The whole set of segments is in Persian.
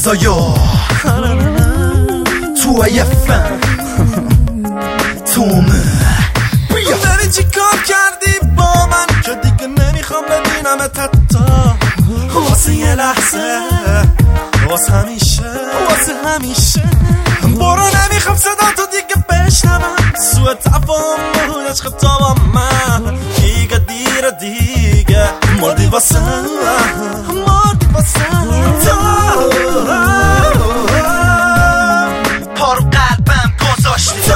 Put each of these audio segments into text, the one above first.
مزایا تو ایفن تومه بیا داری چی کار کردی با من که دیگه نمیخوام ببینمت حتی واسه یه لحظه واسه همیشه برو نمیخوام صدا تو دیگه بشنوم سوء تفاهم بود عشق تو با من دیگه دیگه مردی واسه پارو قلبم گذاشتی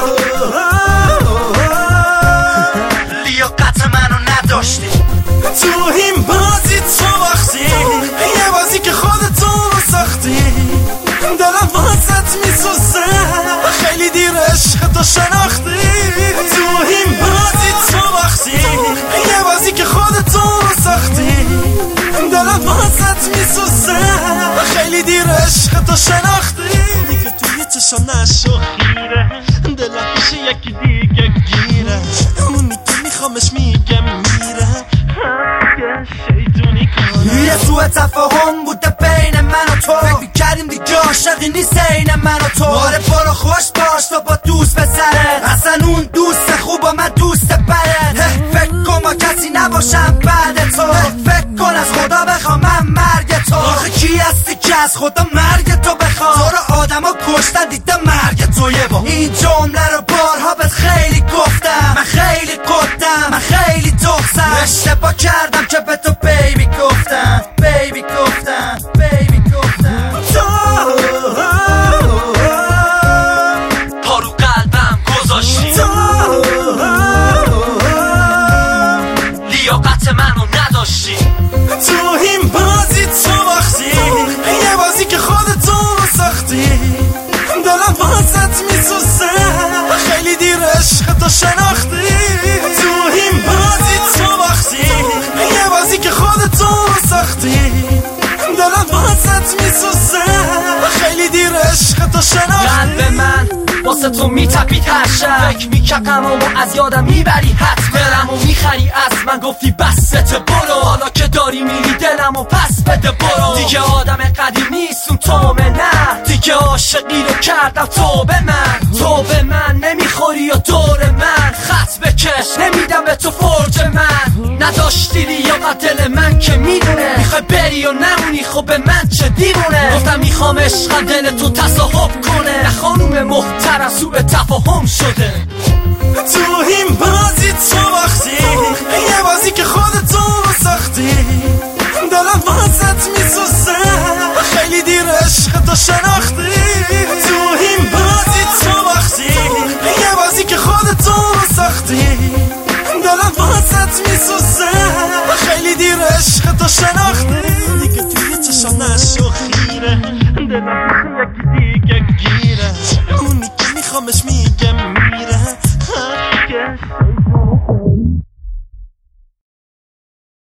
لیاقت منو نداشتی تو این بازی تو وقتی یه بازی که خودتو ساختی دلم واسط میسوزه خیلی دیر عشق تو شناختی تو این بازی تو وقتی یه بازی که خودتو ساختی دلم واسط میسوزه خیلی دیر عشق تو شناختی دیگه توی چشم نشو خیره دلم پیش یکی دیگه گیره اونی که میخوامش میگه میره شیطونی کنه یه سوء تفاهم بوده بین من و تو فکر میکردیم دیگه عاشقی نیست این من و تو آره برو خوش باش تو با دوست پسرت اصلا اون دوست خوب و من دوست بدت فکر کن ما کسی نباشم بعد تو فکر کن از خدا بخوام من مرگ تو آخه کی هستی که از خدا مرگ تو بخوام تو رو آدم ها کشتن دیدم مرگ تو یه با این جمله رو بارها بهت خیلی گفتم من خیلی قدم من خیلی دخصم اشتباه کردم که به تو بیبی گفتم پارو قلبم گذاشتی لیاقت منو نداشتی تو این بازی تو وقتی یه بازی که خودتو ساختی دلم واسط میسوزه خیلی دیر عشق تو شناختی تو این بازی تو وقتی یه بازی که خودتو ساختی دلم واسط میسوزه خیلی دیر عشق تو شناختی قلب من واسه تو میتپید هر شب فکر میکردم و از یادم میبری حتما برم و میخری از من گفتی بسته برو حالا که داری میری دلم و پس بده برو دیگه آدم قدیم نیستم تومه نه دیگه عاشقی رو کردم تو به من نمیخوری یا دور من خط بکش نمیدم به تو فرج من نداشتی لیاقت دل من که میدونه میخوای بری و نمونی خب به من چه دیوونه گفتم میخوام عشق دل تو تصاحب کنه نه خانوم محترم سوء تفاهم شده تو این بازی تو وقتی یه بازی که خودتو ساختی دلم واسط میسوزه خیلی دیر عشق تو شناختی